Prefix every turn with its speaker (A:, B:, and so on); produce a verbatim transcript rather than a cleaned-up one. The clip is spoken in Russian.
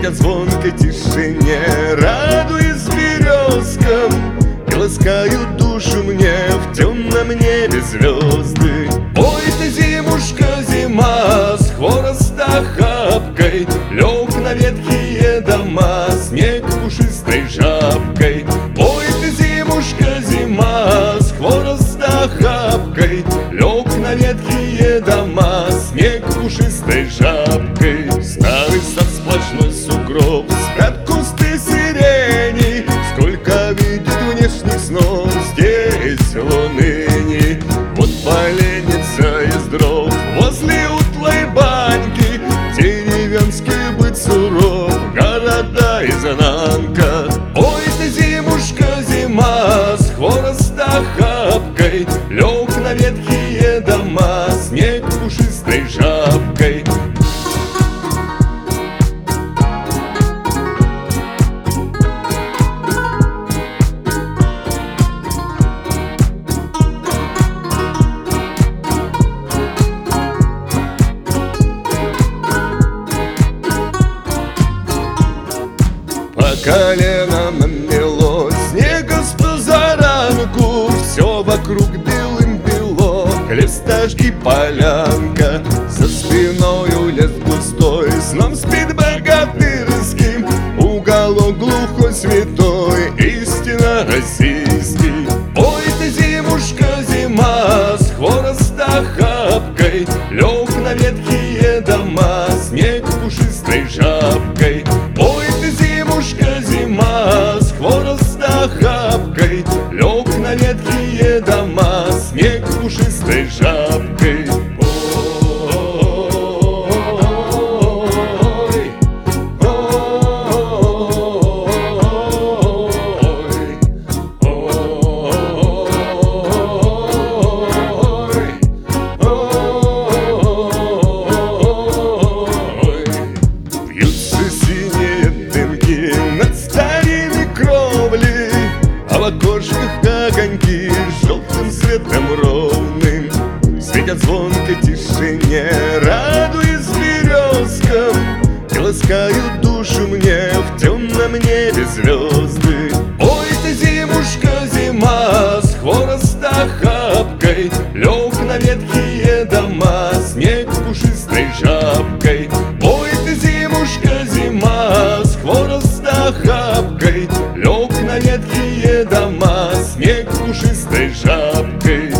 A: Светят звонкой тишине, радуясь березкам, и ласкают душу мне в темном небе звезды. Ой, ты, зимушка, зима, с хвороста хапкой лег на ветхие дома снег пушистой жабкой. Ой, ты, зимушка, зима, с хвороста хапкой лег на ветхие дома снег пушистой жабкой. Старый сад сплошной сугроб, спят кусты сирени, сколько видит внешних снов здесь луныни. Вот поленница из дров возле утлой баньки, деревенский быт суров, города изнанка. Ой, ты, зимушка, зима, с хвороста хапкой лег на ветхие дома снег пушистой жабкой. По коленам намело снега с позаранку, все вокруг белым-бело, листашки полянка. За спиною лес густой, сном спит богатырским, уголок глухой святой, истинно российский. Ой, ты, зимушка, зима, с хвороста хапкой лег на ветхие дома снег пушистой жабкой. Ой, ты, зимушка, зима, с хвороста хапкой лег на ветхие дома снег пушистой жабкой. В окошках огоньки желтым светом ровным светят звонкой тишине, радуясь березкам, и ласкают душу мне в темном небе звезды. Ой, ты, зимушка, зима, с хвороста хапкой лег на ветхие дома снег пушистой жабкой. Ой, ты, зимушка, зима, с хвороста хапкой лег на ветхие дома снег пушистой жабкой.